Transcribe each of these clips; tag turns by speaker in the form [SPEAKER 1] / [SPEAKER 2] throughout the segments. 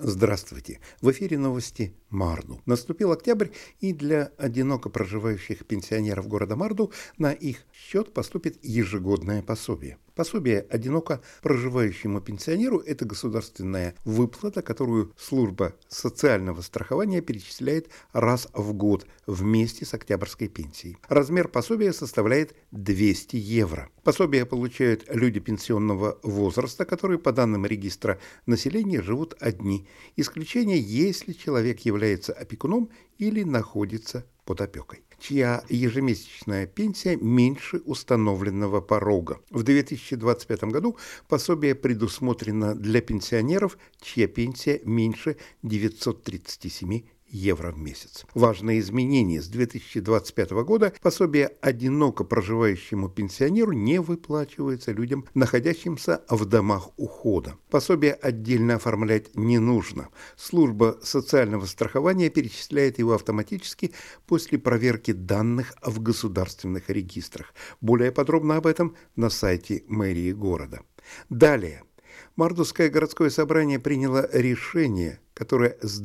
[SPEAKER 1] Здравствуйте! В эфире новости Марду. Наступил октябрь, и для одиноко проживающих пенсионеров города Марду на их счет поступит ежегодное пособие. Пособие одиноко проживающему пенсионеру – это государственная выплата, которую служба социального страхования перечисляет раз в год вместе с октябрьской пенсией. Размер пособия составляет 200 евро. Пособие получают люди пенсионного возраста, которые по данным регистра населения живут одни. Исключение, если человек является опекуном или находится под опекой, чья ежемесячная пенсия меньше установленного порога. В 2025 году пособие предусмотрено для пенсионеров, чья пенсия меньше 937 евро в месяц. Важное изменение: с 2025 года пособие одиноко проживающему пенсионеру не выплачивается людям, находящимся в домах ухода. Пособие отдельно оформлять не нужно. Служба социального страхования перечисляет его автоматически после проверки данных в государственных регистрах. Более подробно об этом на сайте мэрии города. Далее. Мардовское городское собрание приняло решение, которое с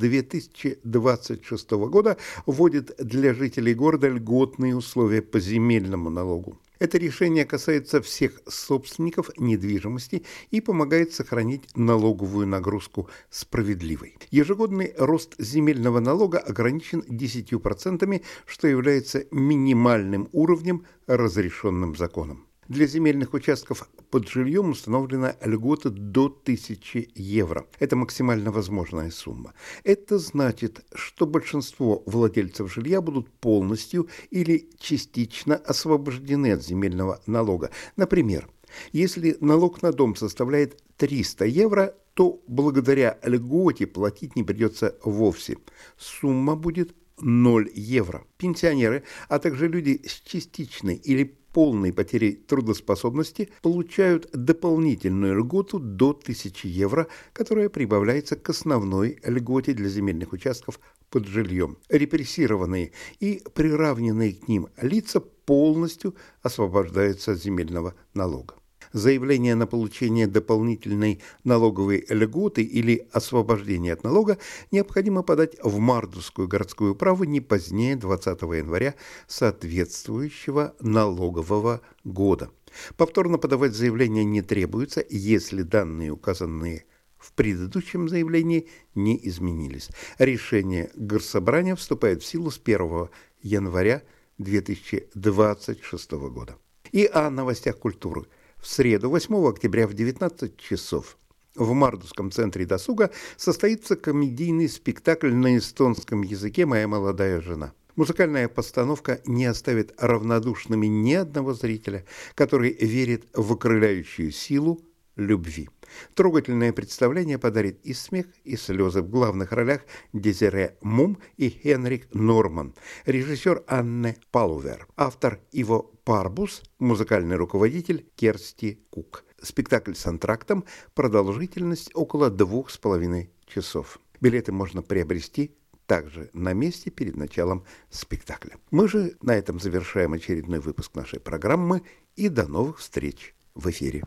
[SPEAKER 1] 2026 года вводит для жителей города льготные условия по земельному налогу. Это решение касается всех собственников недвижимости и помогает сохранить налоговую нагрузку справедливой. Ежегодный рост земельного налога ограничен 10%, что является минимальным уровнем, разрешенным законом. Для земельных участков под жильем установлена льгота до 1000 евро. Это максимально возможная сумма. Это значит, что большинство владельцев жилья будут полностью или частично освобождены от земельного налога. Например, если налог на дом составляет 300 евро, то благодаря льготе платить не придется вовсе. Сумма будет 0 евро. Пенсионеры, а также люди с частичной или полной потерей трудоспособности получают дополнительную льготу до 1000 евро, которая прибавляется к основной льготе для земельных участков под жильем. Репрессированные и приравненные к ним лица полностью освобождаются от земельного налога. Заявление на получение дополнительной налоговой льготы или освобождения от налога необходимо подать в Мардовскую городскую управу не позднее 20 января соответствующего налогового года. Повторно подавать заявление не требуется, если данные, указанные в предыдущем заявлении, не изменились. Решение Горсобрания вступает в силу с 1 января 2026 года. И о новостях культуры. В среду, 8 октября в 19 часов в Мардовском центре досуга состоится комедийный спектакль на эстонском языке «Моя молодая жена». Музыкальная постановка не оставит равнодушными ни одного зрителя, который верит в окрыляющую силу любви. Трогательное представление подарит и смех, и слезы. В главных ролях Дезире Мум и Хенрик Норман, режиссер Анне Палувер, автор Иво Парбус, музыкальный руководитель Керсти Кук. Спектакль с антрактом, продолжительность около 2,5 часов. Билеты можно приобрести также на месте перед началом спектакля. Мы же на этом завершаем очередной выпуск нашей программы и до новых встреч в эфире.